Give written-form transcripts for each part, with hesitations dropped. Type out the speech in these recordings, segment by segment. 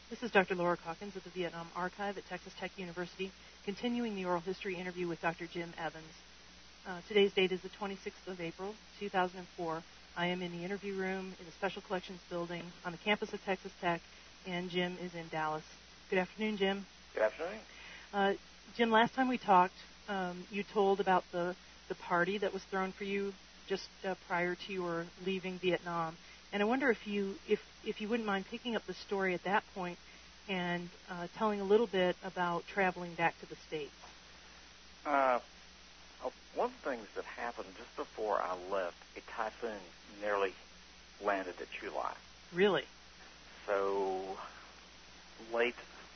This is Dr. Laura Calkins at the Vietnam Archive at Texas Tech University, continuing the oral history interview with Dr. Jim Evans. Today's date is the 26th of April, 2004. I am in the interview room in the Special Collections Building on the campus of Texas Tech, and Jim is in Dallas. Good afternoon, Jim. Good afternoon. Jim, last time we talked, you told about the party that was thrown for you just prior to your leaving Vietnam. And I wonder if you wouldn't mind picking up the story at that point and telling a little bit about traveling back to the States. One of the things that happened just before I left, a typhoon nearly landed at Chu Lai. Really? So late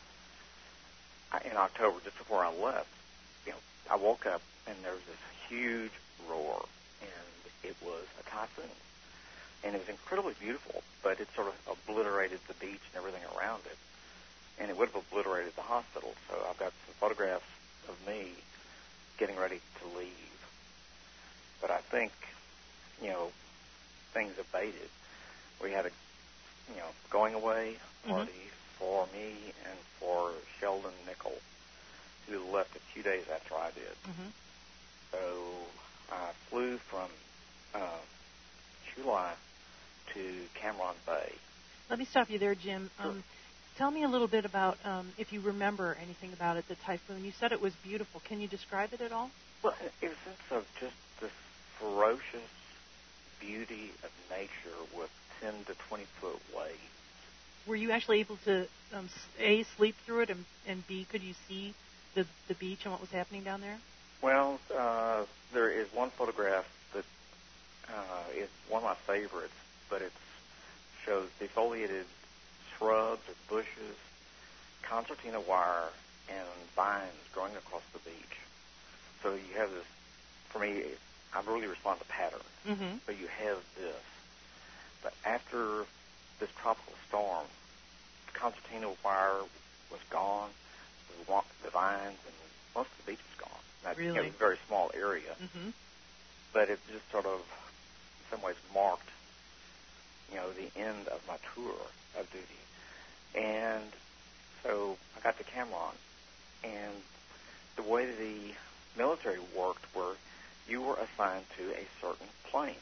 in October, just before I left, I woke up and there was this huge roar, and it was a typhoon. And it was incredibly beautiful, but it sort of obliterated the beach and everything around it. And it would have obliterated the hospital. So I've got some photographs of me getting ready to leave. But I think, things abated. We had a, going away party for me and for Sheldon Nichol, who left a few days after I did. Mm-hmm. So I flew from Chu Lai to Cam Ranh Bay. Let me stop you there, Jim. Sure. Tell me a little bit about, if you remember anything about it, the typhoon. You said it was beautiful. Can you describe it at all? Well, in a sense of just this ferocious beauty of nature with 10 to 20-foot waves. Were you actually able to, A, sleep through it, and B, could you see the beach and what was happening down there? Well, there is one photograph that is one of my favorites, but it shows defoliated shrubs or bushes, concertina wire, and vines growing across the beach. So you have this, for me, I really respond to patterns. Mm-hmm. So you have this. But after this tropical storm, the concertina wire was gone, the vines, and most of the beach was gone. That, really? It was a very small area. Mm-hmm. But it just sort of, in some ways, marked, the end of my tour of duty. And so I got to Cam Ranh, and the way the military worked were you were assigned to a certain plane.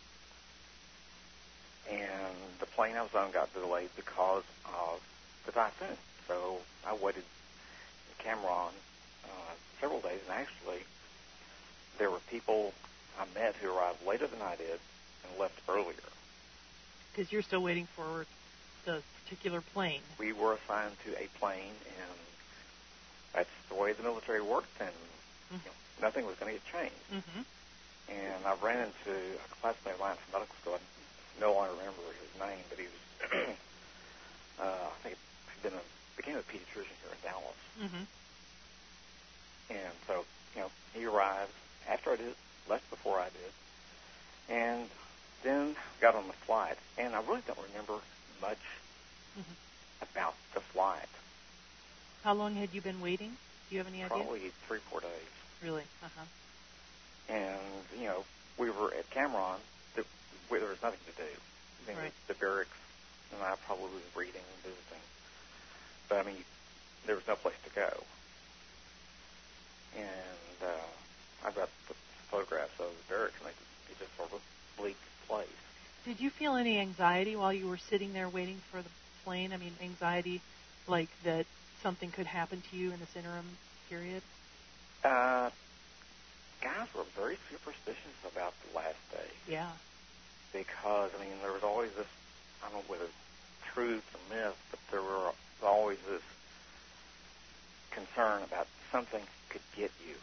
And the plane I was on got delayed because of the typhoon. So I waited in Cam Ranh several days, and actually there were people I met who arrived later than I did and left earlier. Because you're still waiting for the particular plane. We were assigned to a plane, and that's the way the military worked, and nothing was going to get changed. Mm-hmm. And I ran into a classmate of mine from medical school. I no longer remember his name, but he was, I think he became a pediatrician here in Dallas. Mm-hmm. And so, he arrived after I did, left before I did, and then got on the flight. And I really don't remember much about the flight. How long had you been waiting? Do you have any idea? Probably 3-4 days. Really? Uh-huh. And, we were at Cam Ranh. There was nothing to do. Right. The barracks, and I probably was reading and visiting. But, there was no place to go. And I've got the photographs of the barracks, and it's just sort of a bleak place. Did you feel any anxiety while you were sitting there waiting for the plane? Anxiety like that something could happen to you in this interim period? Guys were very superstitious about the last day. Yeah. Because, there was always this, I don't know whether truth or myth, but there were always this concern about something could get you.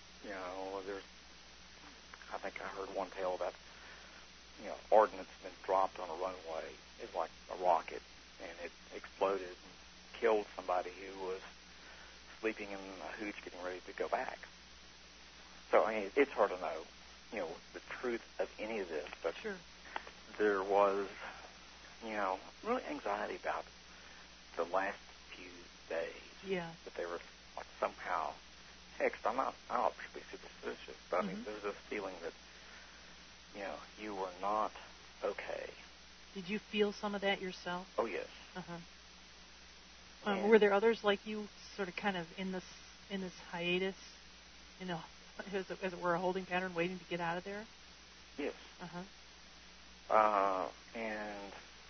I think I heard one tale about, ordnance been dropped on a runway. It's like a rocket, and it exploded and killed somebody who was sleeping in a hooch getting ready to go back. So, it's hard to know, the truth of any of this, but sure. There was, really anxiety about the last few days. Yeah. That they were like somehow hexed. I'm not particularly superstitious, but there's this feeling that, you were not okay. Did you feel some of that yourself? Oh, yes. Uh-huh. Were there others like you, sort of, kind of in this hiatus, as it were, a holding pattern, waiting to get out of there? Yes. Uh-huh. And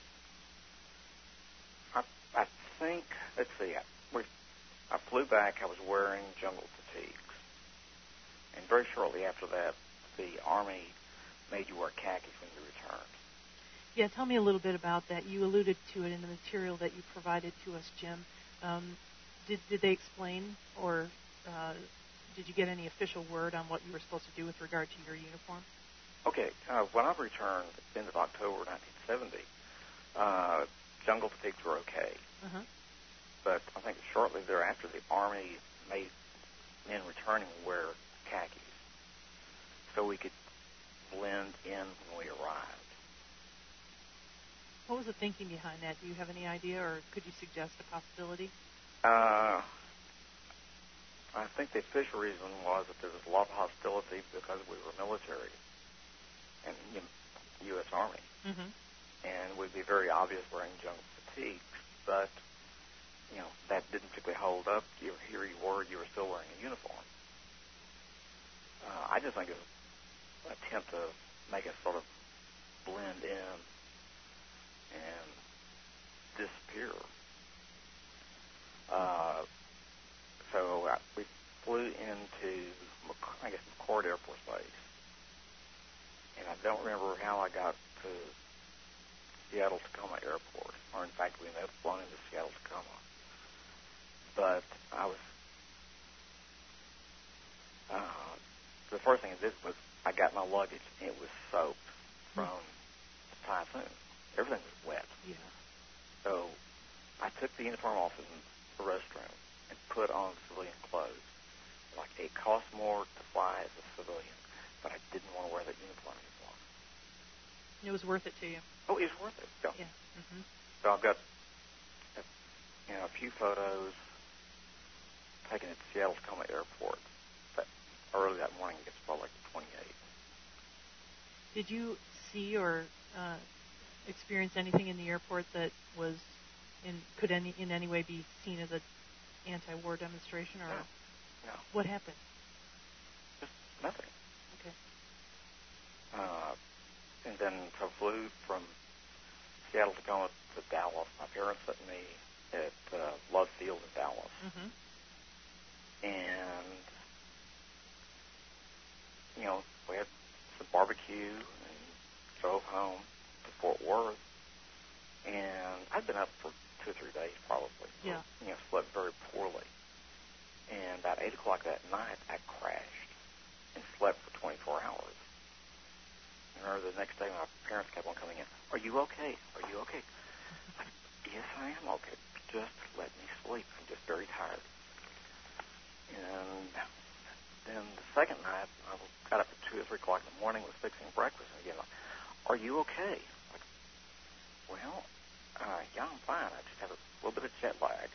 I think, let's see, I flew back. I was wearing jungle fatigues, and very shortly after that, the Army made you wear khakis when you returned. Yeah, tell me a little bit about that. You alluded to it in the material that you provided to us, Jim. Did they explain, or did you get any official word on what you were supposed to do with regard to your uniform? Okay, when I returned at the end of October 1970, jungle fatigues were okay. Uh-huh. But I think shortly thereafter, the Army made men returning wear khakis so we could blend in when we arrived. What was the thinking behind that? Do you have any idea, or could you suggest a possibility? I think the official reason was that there was a lot of hostility because we were military and U.S. Army. Mm-hmm. And it would be very obvious wearing jungle fatigues, but that didn't particularly hold up. Here you were still wearing a uniform. I just think it was an attempt to make us sort of blend in and disappear. So we flew into, McCord Air Force Base, and I don't remember how I got to Seattle Tacoma Airport, or in fact we may have flown into Seattle Tacoma. But I was, the first thing I did was I got my luggage, and it was soaked from the typhoon. Everything was wet. Yeah. So I took the uniform off in the restroom and put on civilian clothes. Like, it cost more to fly as a civilian, but I didn't want to wear that uniform anymore. It was worth it to you. Oh, it was worth it. So, yeah. Mm-hmm. So I've got a few photos taken at Seattle Tacoma Airport early that morning. It's probably like the 28th. Did you see or experience anything in the airport that was could in any way be seen as an anti-war demonstration, or no? What happened? Just nothing. Okay. And then I flew from Seattle Tacoma to Dallas. My parents met me at Love Field in Dallas. Mm-hmm. And, we had some barbecue and drove home to Fort Worth. And I'd been up for 2 or 3 days probably. Yeah. Slept very poorly. And about 8 o'clock that night, I crashed and slept for 24 hours. And I remember the next day, my parents kept on coming in. Are you okay? Are you okay? I said, yes, I am okay. Just let me sleep. I'm just very tired. And then the second night, I got up at 2 or 3 o'clock in the morning, was fixing breakfast, and again, are you okay? Like, well, yeah, I'm fine. I just have a little bit of jet lag.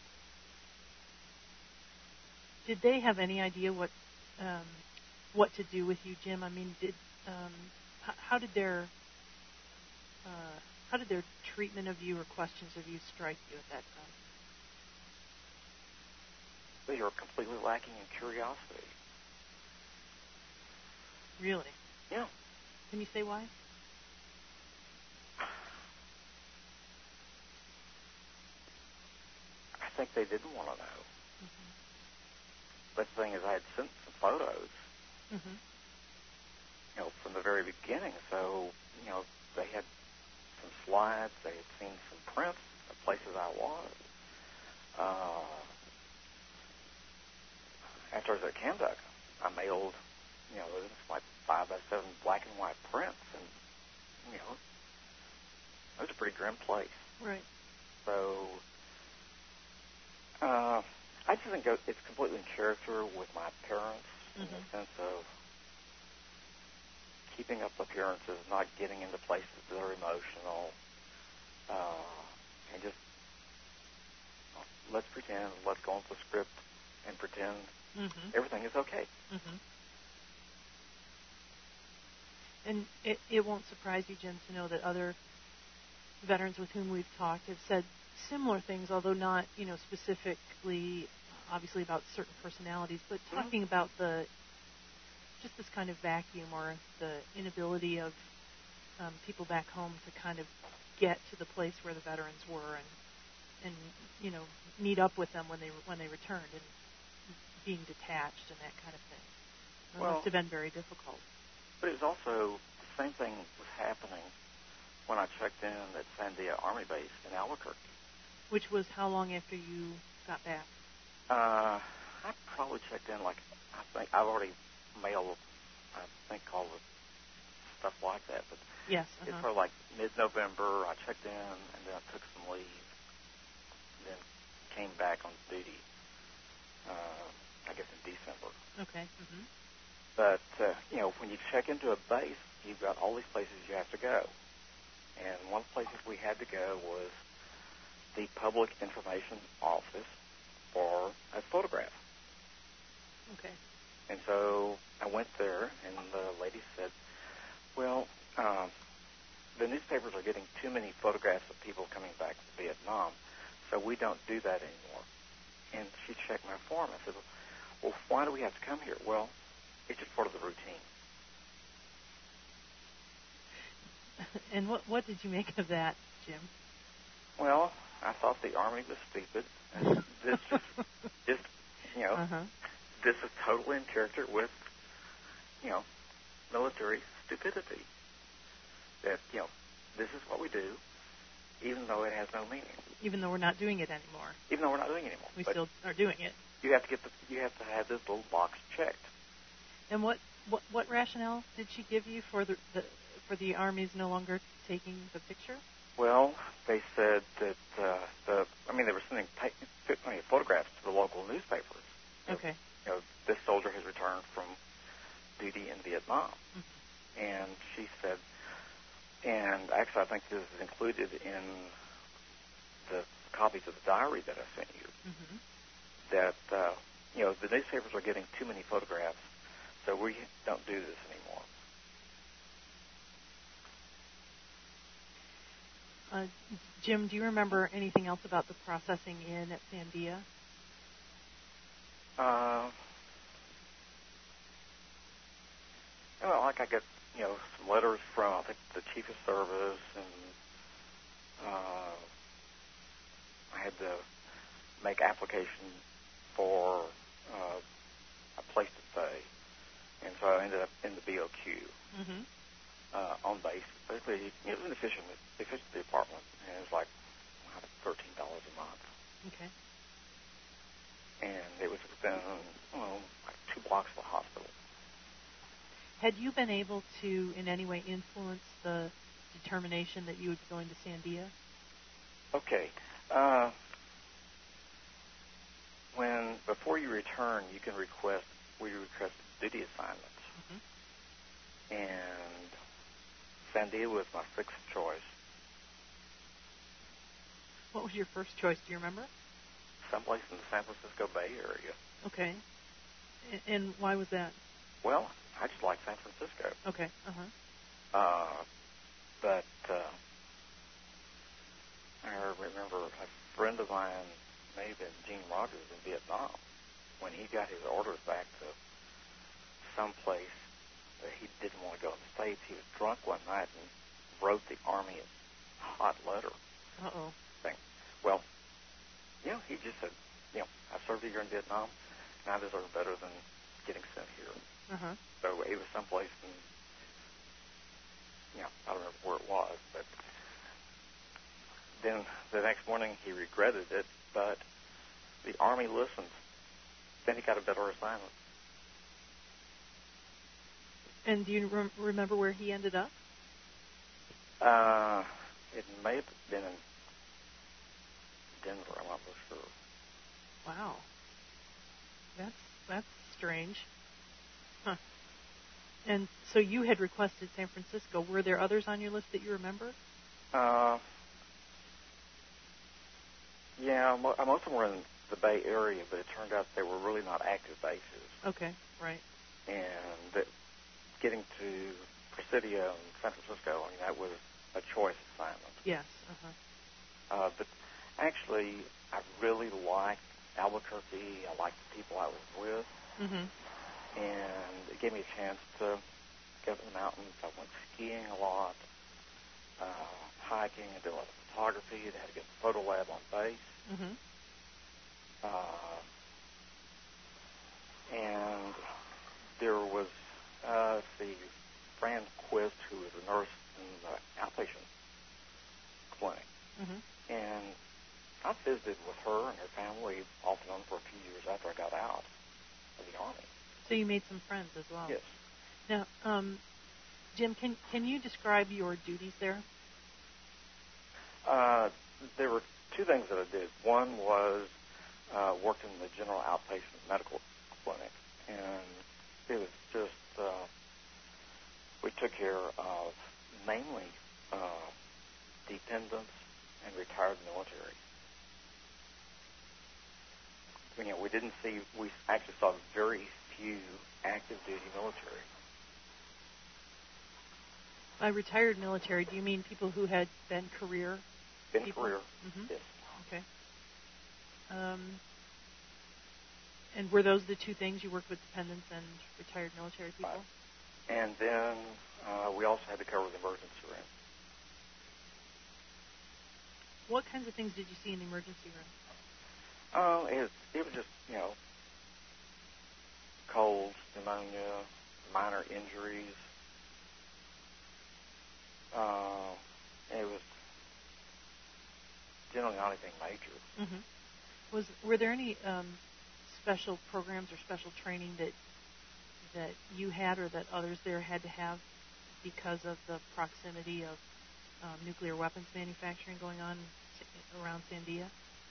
Did they have any idea what to do with you, Jim? I mean, how did their treatment of you or questions of you strike you at that time? They were completely lacking in curiosity. Really? Yeah. Can you say why? I think they didn't want to know. Mm-hmm. But the thing is, I had sent some photos, mm-hmm. From the very beginning. So, they had some slides. They had seen some prints of places I was. After I was at Camduck, I mailed, like 5x7 black and white prints, and, it was a pretty grim place. Right. So, I just think it's completely in character with my parents, mm-hmm. in the sense of keeping up appearances, not getting into places that are emotional, and just let's pretend, let's go into the script and pretend mm-hmm. everything is okay. Mm-hmm. And it won't surprise you, Jim, to know that other veterans with whom we've talked have said similar things, although not, specifically, obviously about certain personalities, but talking about just this kind of vacuum or the inability of people back home to kind of get to the place where the veterans were and meet up with them when they returned, and being detached and that kind of thing. It must have been very difficult. But it was also the same thing was happening when I checked in at Sandia Army Base in Albuquerque. Which was how long after you got back? I probably checked in, I think I've already mailed, all the stuff like that. But yes, it's sort of like mid-November. I checked in, and then I took some leave, then came back on duty, I guess in December. Okay. Mm-hmm. But, when you check into a base, you've got all these places you have to go. And one of the places we had to go was the Public Information Office for a photograph. Okay. And so I went there, and the lady said, well, the newspapers are getting too many photographs of people coming back from Vietnam, so we don't do that anymore. And she checked my form. I said, well, why do we have to come here? Well, it's just part of the routine. And what did you make of that, Jim? Well, I thought the Army was stupid. And this just this is totally in character with, military stupidity. That, this is what we do, even though it has no meaning. Even though we're not doing it anymore. Even though we're not doing it anymore. We still are doing it. You have to have this little box checked. And what rationale did she give you for the Army's no longer taking the picture? Well, they said that they were sending photographs to the local newspapers. Okay. This soldier has returned from duty in Vietnam, and she said, and actually I think this is included in the copies of the diary that I sent you. That the newspapers are getting too many photographs, so we don't do this anymore. Jim, do you remember anything else about the processing in at Sandia? I got some letters from I think the Chief of Service, and I had to make application for a place to stay, and so I ended up in the BOQ on base. Basically, it was an efficiency department, and it was like $13 a month. Okay. And it was within 2 blocks of the hospital. Had you been able to in any way influence the determination that you would be going to Sandia? Okay. Before you return, you can request duty assignments. And Sandia was my 6th choice. What was your first choice? Do you remember? Someplace in the San Francisco Bay Area. Okay. And why was that? Well, I just like San Francisco. Okay. But I remember a friend of mine, maybe Gene Rogers in Vietnam, when he got his orders back to someplace that he didn't want to go in the States, he was drunk one night and wrote the Army a hot letter. Thing. Well, he just said, I served a year in Vietnam, and I deserve better than getting sent here. So it was someplace in, I don't remember where it was, but then the next morning he regretted it, but the Army listened. Then he got a better assignment. And do you remember where he ended up? It may have been in Denver. I'm not sure. Wow. That's strange. Huh. And so you had requested San Francisco. Were there others on your list that you remember? Yeah, most of them were in the Bay Area, but it turned out they were really not active bases. Okay, right. And getting to Presidio and San Francisco, that was a choice assignment. Yes. But Actually, I really liked Albuquerque. I liked the people I was with, and it gave me a chance to get up in the mountains. I went skiing a lot, hiking. I did a lot of photography. They had a good photo lab on base. And there was, Fran Quist, who was a nurse in the outpatient clinic. And I visited with her and her family off and on for a few years after I got out of the Army. So you made some friends as well. Yes. Now, Jim, can you describe your duties there? There were two things that I did. One was worked in the general outpatient medical clinic, and it was just we took care of mainly dependents and retired military. We actually saw very few active duty military. By retired military, do you mean people who had been career? Career, yes. Okay. And were those the two things you worked with, dependents and retired military people? Right. And then we also had to cover the emergency room. What kinds of things did you see in the emergency room? It was just, colds, pneumonia, minor injuries. It was generally not anything major. Were there any special programs or special training that you had or that others there had to have because of the proximity of nuclear weapons manufacturing going on around Sandia?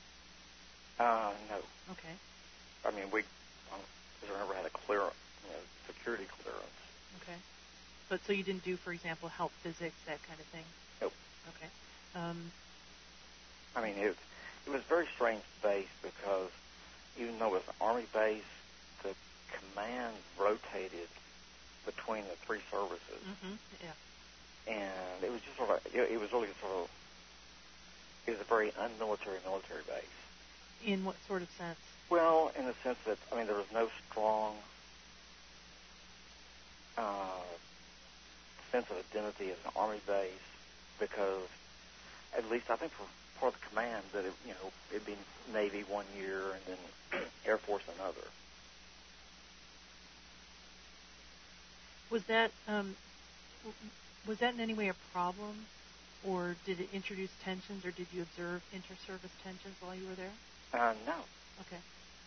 No. Okay. I mean, we never had a clearance, security clearance. Okay. But so you didn't do, for example, health physics, that kind of thing? Nope. Okay. I mean, it was a very strange base because even though it was an Army base, the command rotated between the three services. Yeah. And it was just sort of, it was really sort of, it was a very unmilitary military base. In what sort of sense? Well, in the sense that, there was no strong sense of identity as an Army base because, at least I think for the command, that it'd be Navy 1 year and then Air Force another. Was that in any way a problem, or did it introduce tensions, or did you observe inter-service tensions while you were there? No. Okay.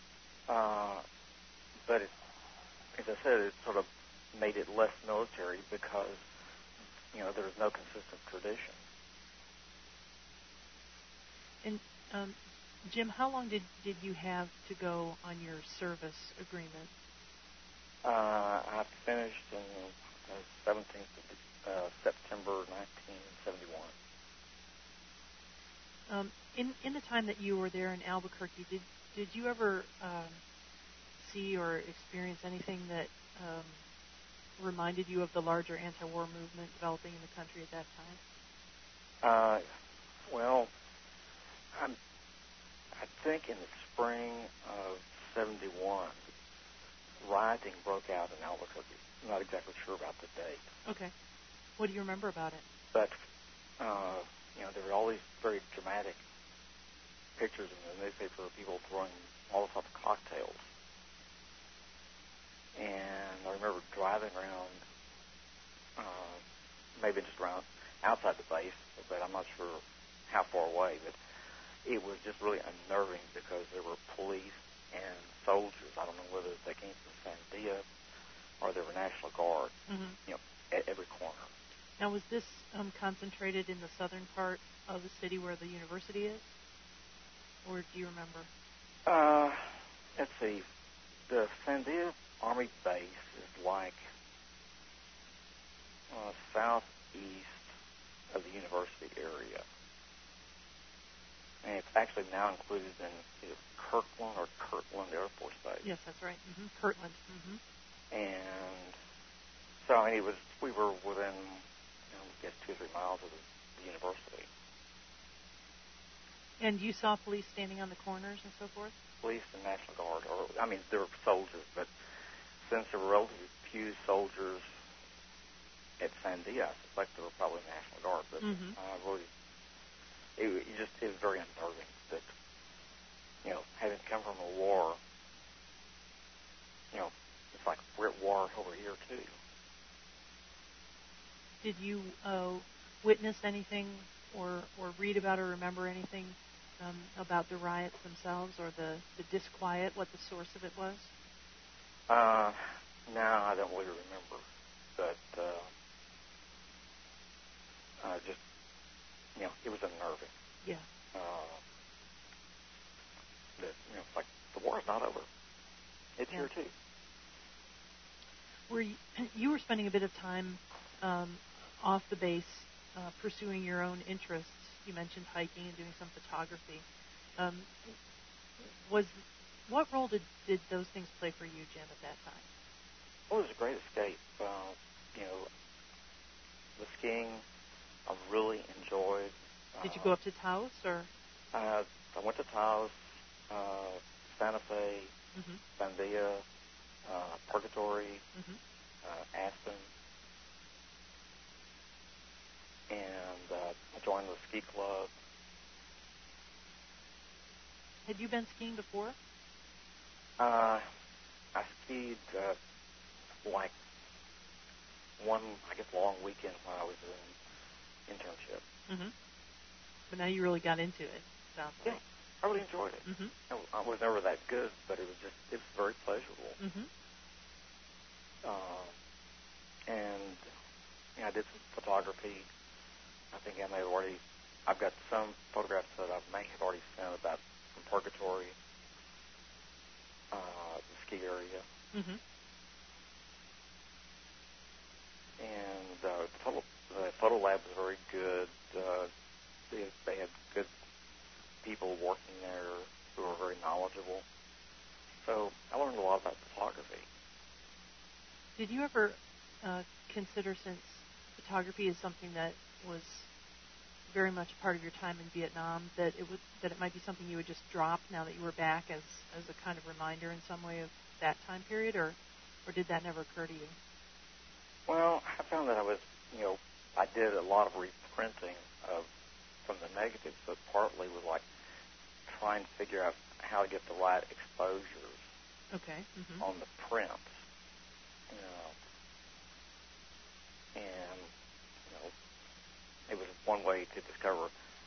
But as I said, it sort of made it less military because, there was no consistent tradition. And, Jim, how long did you have to go on your service agreement? I finished in the 17th of September 1971. In the time that you were there in Albuquerque, did you ever see or experience anything that reminded you of the larger anti-war movement developing in the country at that time? Well, I think in the spring of 71, rioting broke out in Albuquerque. I'm not exactly sure about the date. Okay. What do you remember about it? But, there were all these very dramatic pictures in the newspaper of people throwing Molotov cocktails. And I remember driving around, maybe just around outside the base, but I'm not sure how far away, but it was just really unnerving because there were police and soldiers. I don't know whether they came from Sandia or they were National Guard, at every corner. Now, was this concentrated in the southern part of the city where the university is? Or do you remember? Let's see. The Sandia Army base is like southeast of the university area. And it's actually now included in either Kirkland or Kirtland Air Force Base. Yes, that's right. Kirtland. And so, we were within, 2 or 3 miles of the university. And you saw police standing on the corners and so forth? Police and National Guard, there were soldiers, but since there were relatively few soldiers at Sandia, I suspect there were probably National Guard, but it was very unnerving that, having come from a war, it's like we're at war over here too. Did you witness anything or read about or remember anything about the riots themselves or the disquiet, what the source of it was? No, I don't really remember, but just, it was unnerving. Yeah. That, it's like the war is not over. It's here too. You were spending a bit of time off the base pursuing your own interests. You mentioned hiking and doing some photography. What role did those things play for you, Jim, at that time? Well, it was a great escape. The skiing I really enjoyed. Did you go up to Taos or? I went to Taos, Santa Fe, Sandia, Purgatory, Aspen, and I joined the ski club. Had you been skiing before? I skied like one, long weekend when I was in internship. Mm-hmm. But now you really got into it, sounds like. Yeah, I really enjoyed it. Mm-hmm. I was never that good, but it was very pleasurable. Mm-hmm. And I did some photography. I think I've got some photographs that I may have already sent about from Purgatory, the ski area. Mm-hmm. And the photo lab was very good. They had good people working there who were very knowledgeable. So I learned a lot about photography. Did you ever consider, since photography is something that was very much a part of your time in Vietnam, that it might be something you would just drop now that you were back as a kind of reminder in some way of that time period, or did that never occur to you? Well, I found that I did a lot of reprinting from the negatives, but partly was like trying to figure out how to get the right exposures on the prints. And it was one way to discover,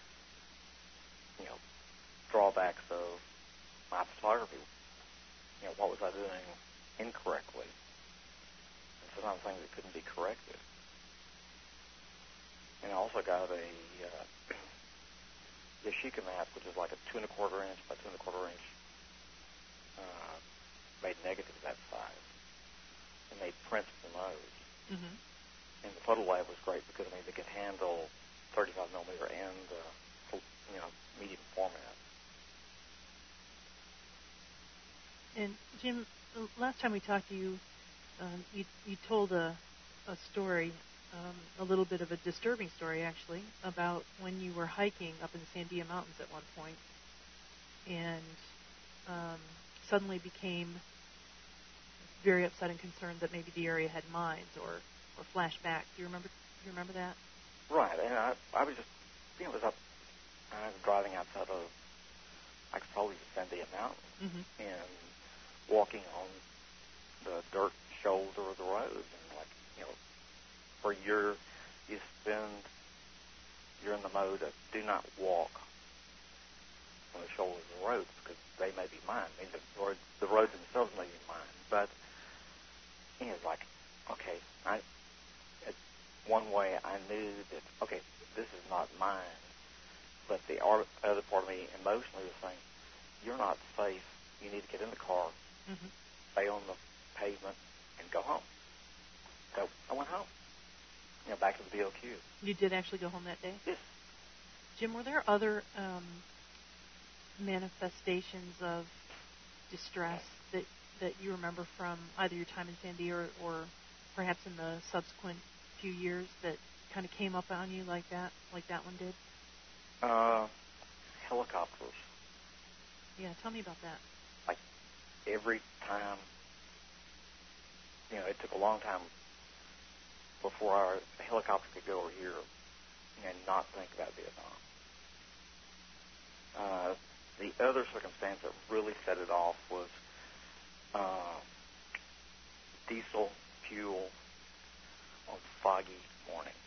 drawbacks of my photography. What was I doing incorrectly? And sometimes things that couldn't be corrected. And I also got a Yashica map, which is like a 2 1/4 inch by 2 1/4 inch, made negative that size, and made prints from those. Mm-hmm. And the photo lab was great because they could handle 35 millimeter and medium format. And Jim, last time we talked to you, you told a story, a little bit of a disturbing story actually, about when you were hiking up in the Sandia Mountains at one point, and suddenly became very upset and concerned that maybe the area had mines or flashback. Do you remember that? Right, and I was just, I was driving outside of, I could probably Sandia Mountain, and walking on the dirt shoulder of the road, and for you're in the mode of do not walk on the shoulder of the road because they may be mined. I mean, the roads themselves may be mined, but it's like, okay, one way I knew that, okay, this is not mine, but the other part of me emotionally was saying, you're not safe. You need to get in the car, stay on the pavement, and go home. So I went home, back to the BOQ. You did actually go home that day? Yes. Jim, were there other manifestations of distress that you remember from either your time in Sandia or perhaps in the subsequent few years that kind of came up on you like that one did? helicopters. Yeah, tell me about that. Like every time, it took a long time before our helicopter could go over here and not think about Vietnam. The other circumstance that really set it off was diesel fuel on foggy mornings.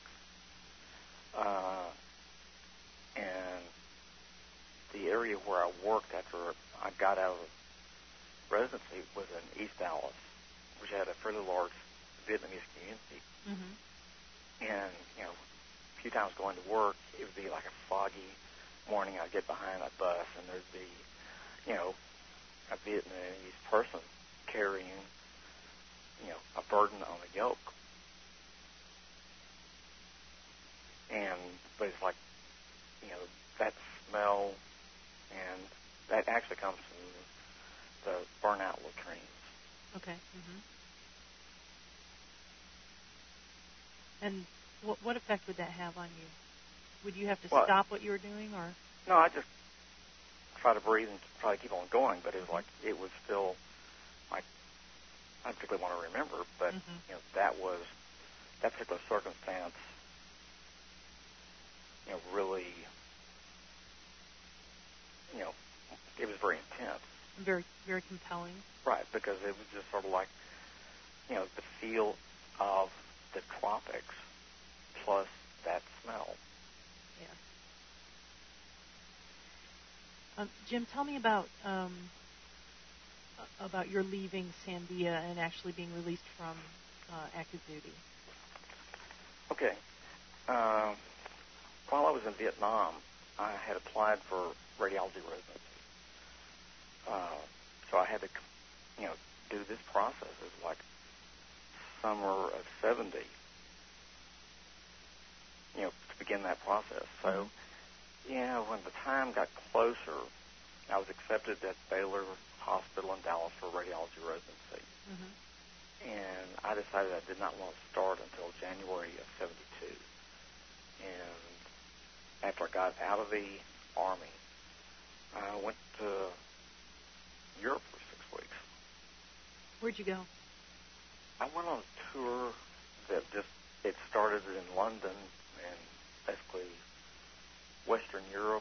And the area where I worked after I got out of residency was in East Dallas, which had a fairly large Vietnamese community. Mm-hmm. And, a few times going to work, it would be like a foggy morning. I'd get behind a bus, and there'd be, a Vietnamese person carrying, a burden on a yoke. But it's like, that smell, and that actually comes from the burnout latrines. Okay. Mm-hmm. And what effect would that have on you? Would you have to stop what you were doing, or? No, I just try to breathe and try to keep on going. But it was like it was still like I don't particularly want to remember, but that particular circumstance, really, it was very intense. Very, very compelling. Right, because it was just sort of like, the feel of the tropics plus that smell. Yeah. Jim, tell me about your leaving Sandia and actually being released from active duty. Okay. While I was in Vietnam, I had applied for radiology residency. So I had to, do this process. It was like summer of 70, to begin that process. So, when the time got closer, I was accepted at Baylor Hospital in Dallas for radiology residency. Mm-hmm. And I decided I did not want to start until January of 72. And after I got out of the Army, I went to Europe for 6 weeks. Where'd you go? I went on a tour that it started in London and basically Western Europe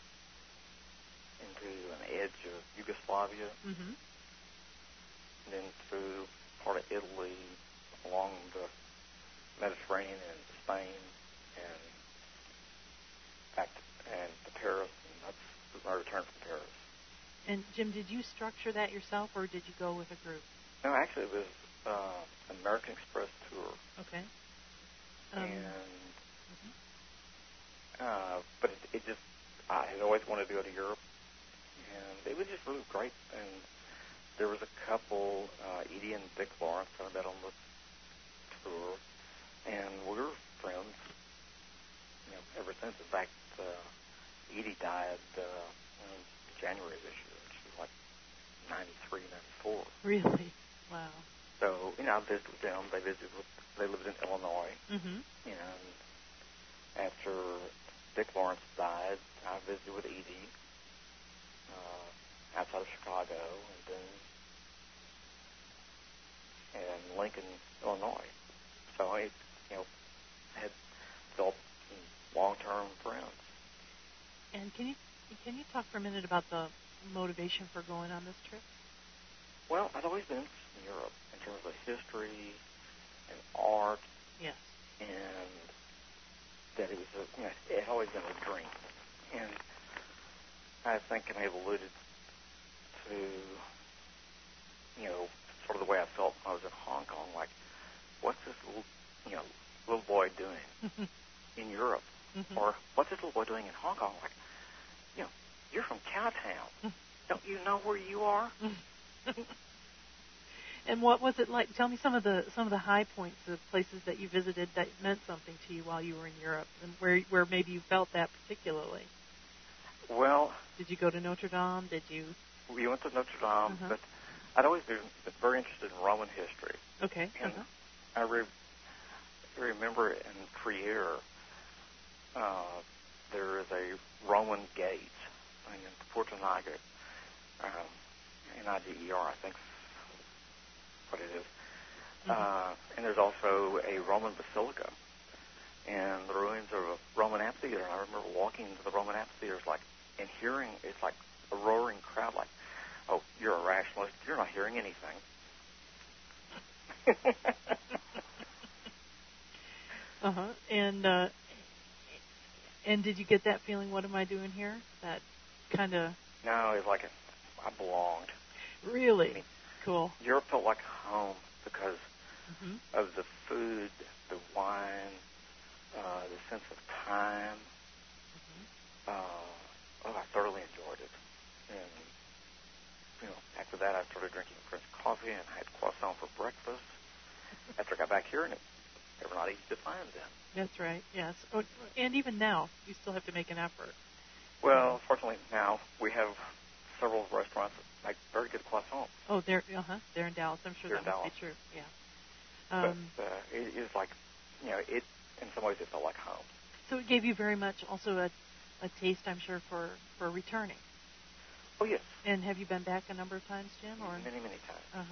into an edge of Yugoslavia, mm-hmm. then through part of Italy, along the Mediterranean and Spain, and back to Paris, and that's my return from Paris. And Jim, did you structure that yourself, or did you go with a group? No, actually, it was an American Express tour. Okay. But it just, I had always wanted to go to Europe, and it was just really great. And there was a couple, Edie and Dick Lawrence, that I met on the tour, and we were friends, ever since. In fact, Edie died in January this year. She was like 93, 94. Really? Wow. So, I visited with them. They lived in Illinois. Mm-hmm. And after Dick Lawrence died, I visited with Edie outside of Chicago, and then in Lincoln, Illinois. So I, had developed some long-term friends. And can you talk for a minute about the motivation for going on this trip? Well, I'd always been interested in Europe in terms of history and art. Yes. And that it was it had always been a dream. And I think I may have alluded to, sort of the way I felt when I was in Hong Kong, like, what's this little boy doing in Europe? Mm-hmm. Or what's this little boy doing in Hong Kong? Like, you're from Cowtown. Don't you know where you are? And what was it like? Tell me some of the high points of places that you visited that meant something to you while you were in Europe, and where maybe you felt that particularly. Well, did you go to Notre Dame? We went to Notre Dame, but I'd always been very interested in Roman history. Okay. And I remember in Trier, there is a Roman gate in Portunaga, Niger, I think what it is. And there's also a Roman basilica and the ruins of a Roman amphitheater. And I remember walking into the Roman amphitheater and hearing, it's like a roaring crowd, like, oh, you're a rationalist. You're not hearing anything. And did you get that feeling, what am I doing here? That kind of... No, it's like I belonged. Really? I mean, cool. Europe felt like home because of the food, the wine, the sense of time. I thoroughly enjoyed it. And, after that I started drinking French coffee and I had croissant for breakfast. After I got back here, and they were not easy to find then. That's right, yes. Oh, and even now, you still have to make an effort. Well, fortunately now we have several restaurants that make very good croissants. Oh, they're in Dallas. I'm sure that must be true. Yeah. But it is like, it in some ways it felt like home. So it gave you very much also a taste, I'm sure, for returning. Oh yes. And have you been back a number of times, Jim? Or many times.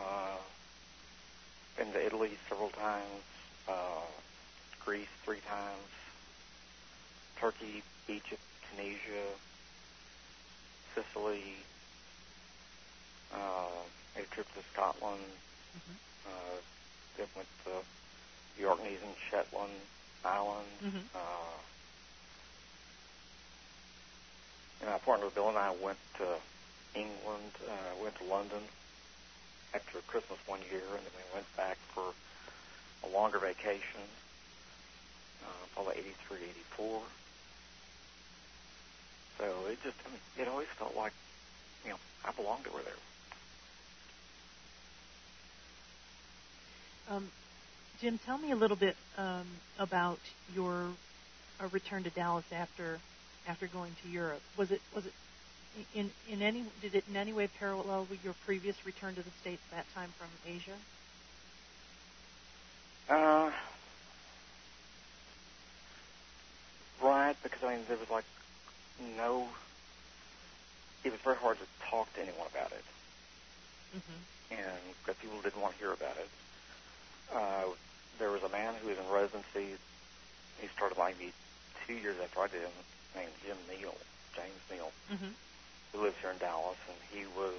Been to Italy several times. Greece 3 times. Turkey, Egypt, Tunisia, Sicily. A trip to Scotland. Then went to the Orkneys and Shetland Islands. And my partner Bill and I went to England, went to London after Christmas one year, and then we went back for a longer vacation, probably 83, 84. So it always felt like, I belonged over there. Jim, tell me a little bit about your return to Dallas after going to Europe. Was it did it in any way parallel with your previous return to the States that time from Asia? Right, because there was it was very hard to talk to anyone about it. And because people didn't want to hear about it. There was a man who was in residency. He started like me 2 years after I did, named James Neal, who lives here in Dallas, and he was,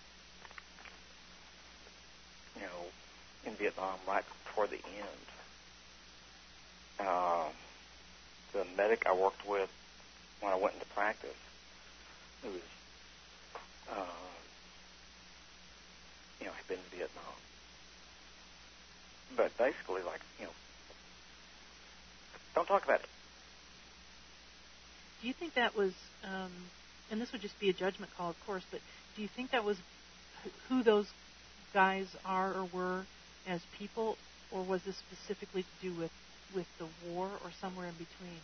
in Vietnam right toward the end. The medic I worked with when I went into practice, who was, had been to Vietnam. But basically, don't talk about it. Do you think that was, and this would just be a judgment call, of course, but do you think that was who those guys are or were as people, or was this specifically to do with the war or somewhere in between?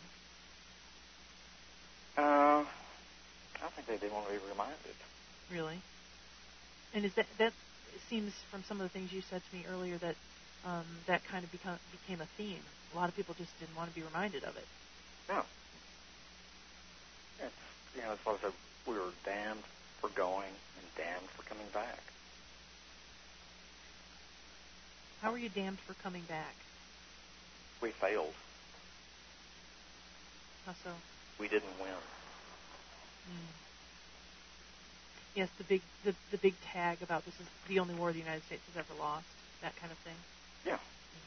I think they did want to be reminded. Really? And is that seems from some of the things you said to me earlier that that kind of became a theme. A lot of people just didn't want to be reminded of it. No. It's like I said, we were damned for going and damned for coming back. How were you damned for coming back? We failed. How so? We didn't win. Yes, the big tag about this is the only war the United States has ever lost. That kind of thing. Yeah.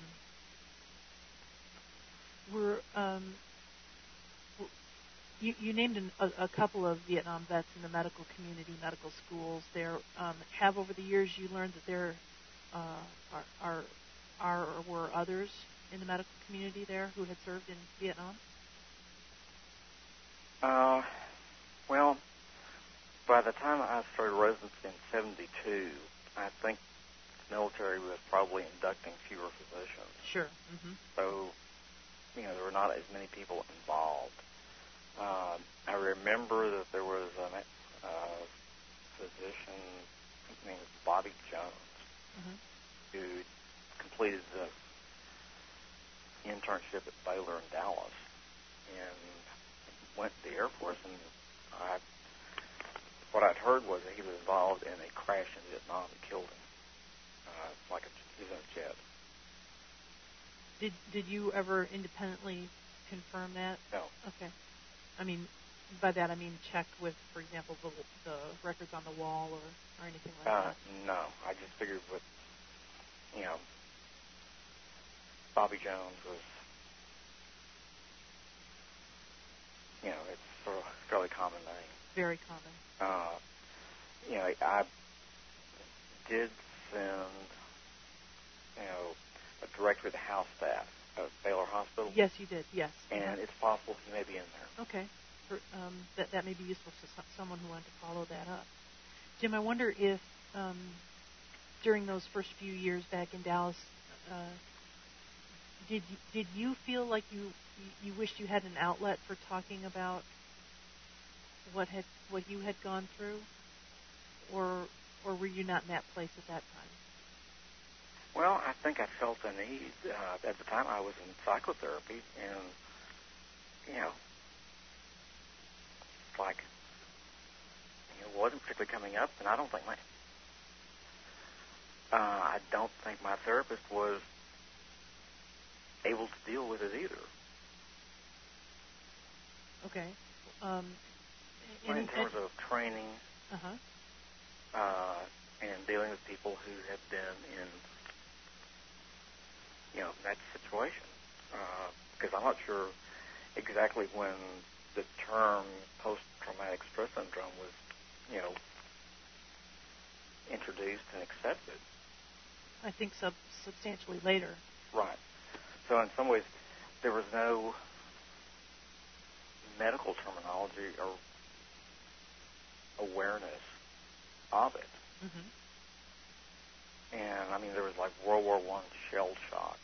You named a couple of Vietnam vets in the medical community, medical schools. There have over the years you learned that there are or were others in the medical community there who had served in Vietnam. Well, by the time I started residency in '72, I think the military was probably inducting fewer physicians. Sure. So, there were not as many people involved. I remember that there was a physician named Bobby Jones who completed the internship at Baylor in Dallas and went to the Air Force, and what I'd heard was that he was involved in a crash in Vietnam that killed him. He was in a jet. Did you ever independently confirm that? No. Okay. I mean, by that I mean check with, for example, the records on the wall or anything like that? No. I just figured with, Bobby Jones was, it's sort of a fairly common name. Very common. I did send, a directory to the house staff of Baylor Hospital. Yes, you did, yes. And it's possible he may be in there. Okay. That may be useful to someone who wanted to follow that up. Jim, I wonder if during those first few years back in Dallas, did you feel like you wished you had an outlet for talking about what you had gone through, or were you not in that place at that time? Well, I think I felt the need. At the time, I was in psychotherapy, and it's like it wasn't particularly coming up, and I don't think my therapist was able to deal with it either. Okay. In terms of training, and dealing with people who have been in that situation, because I'm not sure exactly when the term post-traumatic stress syndrome was, introduced and accepted. I think substantially later. Right. So in some ways, there was no medical terminology or awareness of it. Mm-hmm. And, I mean, there was like World War I shell shock.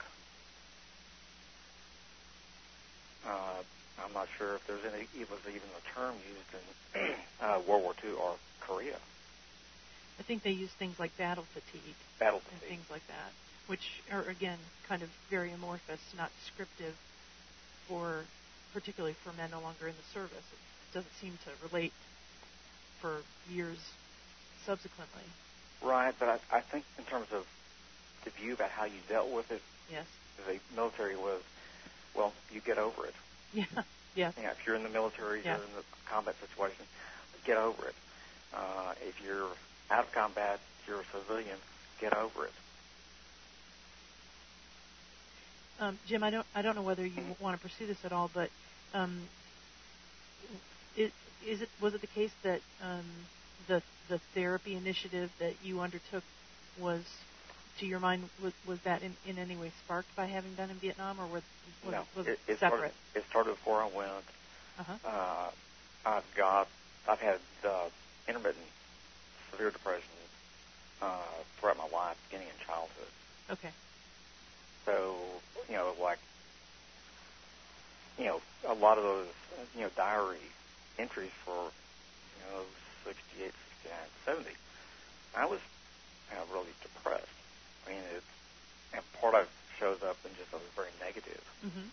I'm not sure if it was even a term used in World War II or Korea. I think they use things like battle fatigue. Battle fatigue. And things like that, which are, again, kind of very amorphous, not descriptive particularly for men no longer in the service. It doesn't seem to relate for years subsequently. Right, but I think in terms of the view about how you dealt with it, yes, the military was, well, you get over it. Yeah, yes. Yeah, if you're in the military, yes. you're in the combat situation, get over it. If you're out of combat, you're a civilian, get over it. Jim, I don't know whether you want to pursue this at all, but was it the case that the therapy initiative that you undertook was, to your mind, was that in any way sparked by having been in Vietnam, or was it separate? It started before I went. Uh-huh. I've had intermittent severe depression throughout my life, beginning in childhood. Okay. So, a lot of those, diary entries for, 68, 69, 70, I was really depressed. I mean, and part of it shows up in just a very negative. Mm-hmm.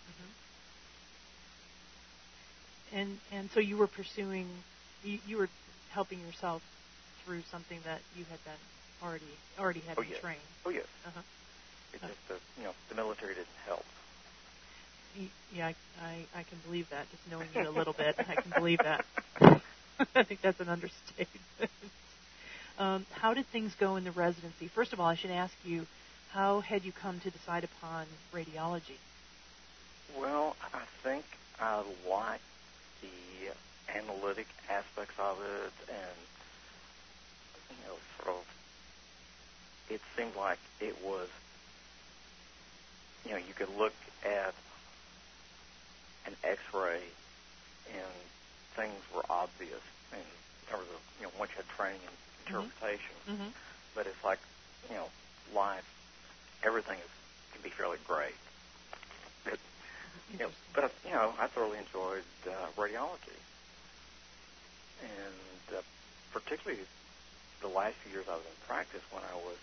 Mm-hmm. And so you were pursuing, you were helping yourself through something that you had been already had been trained. Oh, yes. Uh-huh. It's just the military didn't help. Yeah, I can believe that. Just knowing you a little bit, I can believe that. I think that's an understatement. How did things go in the residency? First of all, I should ask you, how had you come to decide upon radiology? Well, I think I liked the analytic aspects of it, and sort of, it seemed like it was, you could look at an X-ray and things were obvious in terms of, once you had training and interpretation. Mm-hmm. But it's like, life, everything can be fairly gray. But I thoroughly enjoyed radiology. And particularly the last few years I was in practice, when I was,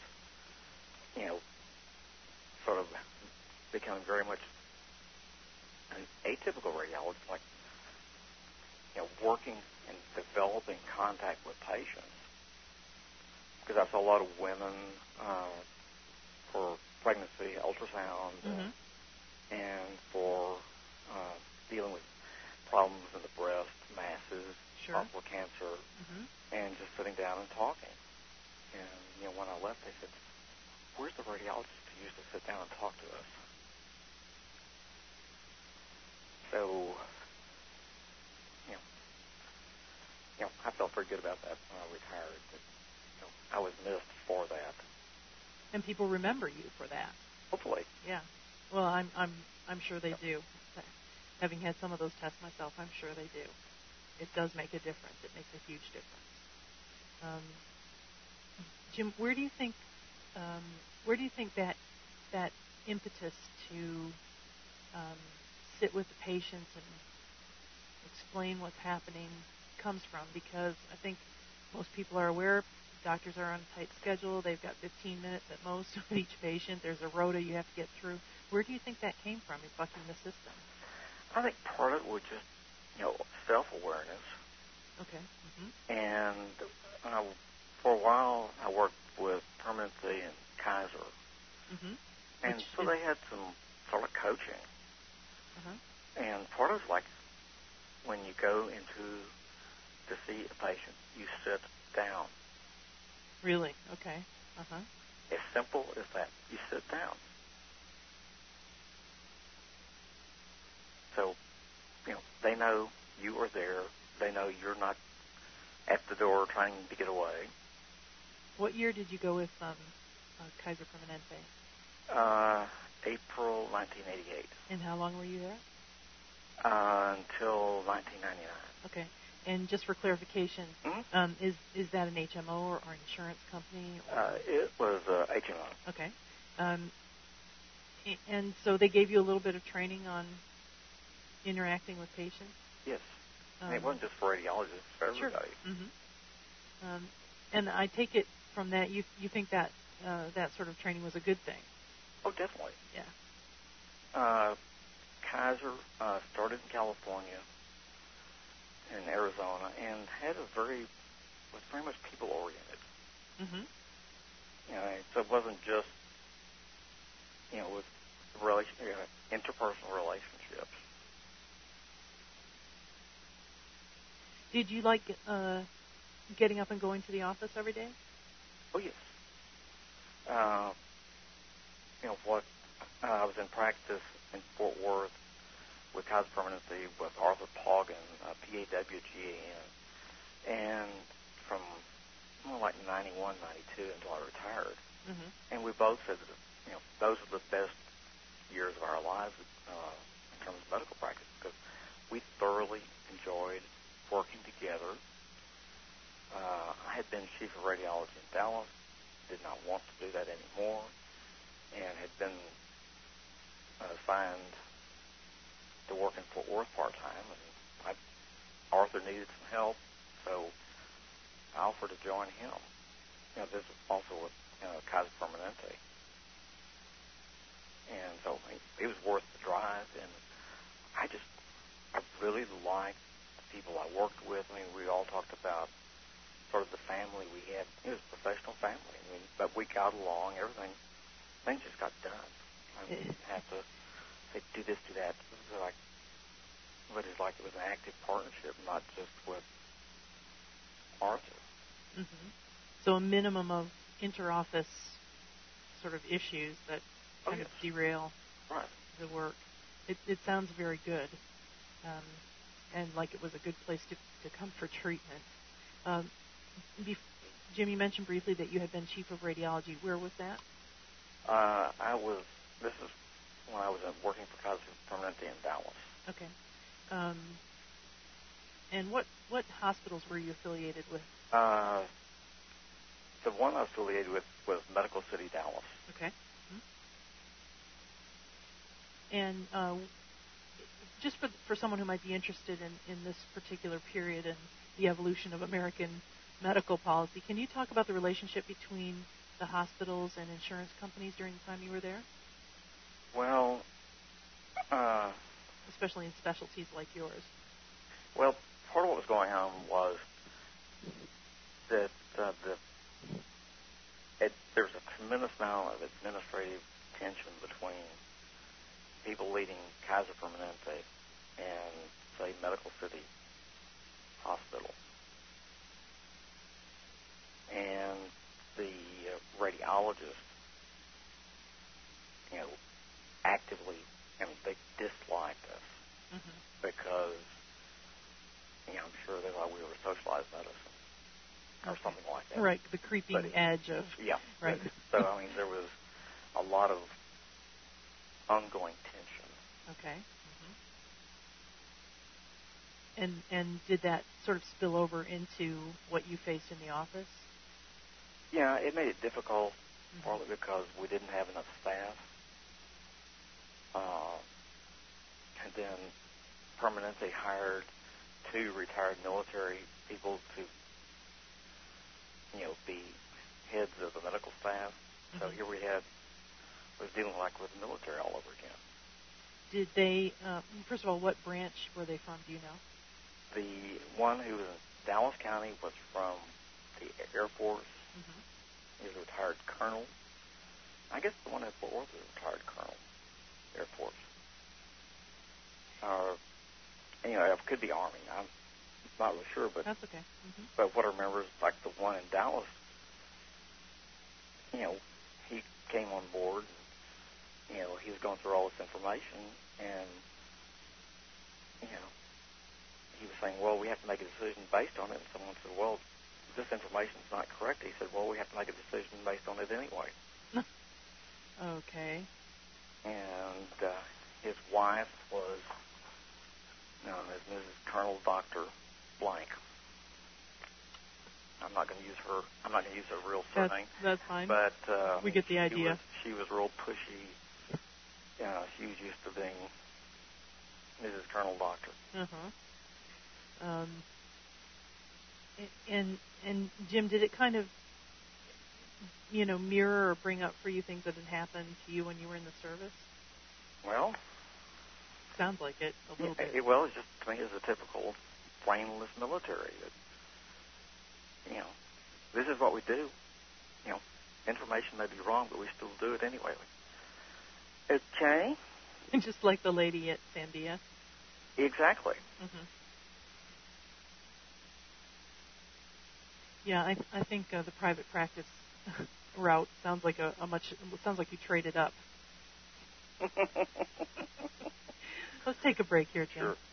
sort of becoming very much an atypical radiologist, like, working and developing developing contact with patients, because I saw a lot of women for pregnancy ultrasound and for dealing with problems in the breast, masses, possible cancer, and just sitting down and talking. And, when I left, they said, "Where's the radiologist who used to sit down and talk to us?" So, I felt pretty good about that when I retired. That, I was missed for that. And people remember you for that. Hopefully. Yeah. Well, I'm sure they do. Having had some of those tests myself, I'm sure they do. It does make a difference. It makes a huge difference. Jim, where do you think that impetus to sit with the patients and explain what's happening comes from? Because I think most people are aware doctors are on a tight schedule. They've got 15 minutes at most with each patient. There's a rota you have to get through. Where do you think that came from in bucking the system? I think part of it was just, self-awareness. Okay. And for a while, I worked with Permanency and Kaiser. And so they had some sort of coaching. And part of it's like when you go to see a patient, you sit down. Really? Okay. As simple as that. You sit down. So, they know you are there. They know you're not at the door trying to get away. What year did you go with Kaiser Permanente? April 1988. And how long were you there? Until 1999. Okay. And just for clarification, is that an HMO or an insurance company? It was HMO. Okay. And so they gave you a little bit of training on interacting with patients? Yes. It wasn't just for radiologists, for everybody. Sure. And I take it from that you think that that sort of training was a good thing? Oh, definitely. Yeah. Kaiser started in California, in Arizona, and was very much people-oriented. So it wasn't just, with interpersonal relationships. Did you like getting up and going to the office every day? Oh, yes. I was in practice in Fort Worth with Kaiser Permanency with Arthur Poggen, P-A-W-G-A-N. And from like 91, 92 until I retired. And we both said that, those were the best years of our lives in terms of medical practice because we thoroughly enjoyed working together. I had been chief of radiology in Dallas, did not want to do that anymore, and had been assigned to work in Fort Worth part-time. And Arthur needed some help, so I offered to join him. This was also with Kaiser Permanente. And so it was worth the drive, and I really liked the people I worked with. We all talked about sort of the family we had. It was a professional family, but we got along. Things just got done. I didn't have to say, do this, do that. It was like it was an active partnership, not just with Arthur. So a minimum of inter-office sort of issues that kind of derail the work. It sounds very good, and like it was a good place to come for treatment. Jim, you mentioned briefly that you had been chief of radiology. Where was that? This is when I was working for Kaiser Permanente in Dallas. Okay. And what hospitals were you affiliated with? The one I was affiliated with was Medical City, Dallas. Okay. And just for someone who might be interested in this particular period and the evolution of American medical policy, can you talk about the relationship between the hospitals and insurance companies during the time you were there? Well, especially in specialties like yours. Well, part of what was going on was that there's a tremendous amount of administrative tension between people leading Kaiser Permanente and, say, Medical City Hospital, and the radiologist, actively, they disliked us because, I'm sure they thought we were socialized medicine or something like that. Right, the creeping edge of... Yeah. Right. So, there was a lot of ongoing tension. Okay. And did that sort of spill over into what you faced in the office? Yeah, it made it difficult, partly because we didn't have enough staff. And then Permanente hired 2 retired military people to, be heads of the medical staff. So here we was dealing with the military all over again. Did they, first of all, what branch were they from, do you know? The one who was in Dallas County was from the Air Force. He was a retired colonel. I guess the one in Fort Worth was a retired colonel, Air Force. It could be Army. I'm not really sure, but that's okay. But what I remember is the one in Dallas. He came on board. And, he was going through all this information, and he was saying, "Well, we have to make a decision based on it." And someone said, "Well, this information is not correct." He said, "Well, we have to make a decision based on it anyway." Okay. And his wife was known as Mrs. Colonel Dr. Blank. I'm not going to use her real surname. That's fine. But we get the idea. She was real pushy. She was used to being Mrs. Colonel Doctor. And Jim, did it kind of, mirror or bring up for you things that had happened to you when you were in the service? Well, sounds like it a little bit. It's just, to me, it's a typical brainless military. That, this is what we do. Information may be wrong, but we still do it anyway. Okay. Just like the lady at Sandia. Exactly. Yeah, I think the private practice route sounds like sounds like you traded up. Let's take a break here, Jim. Sure.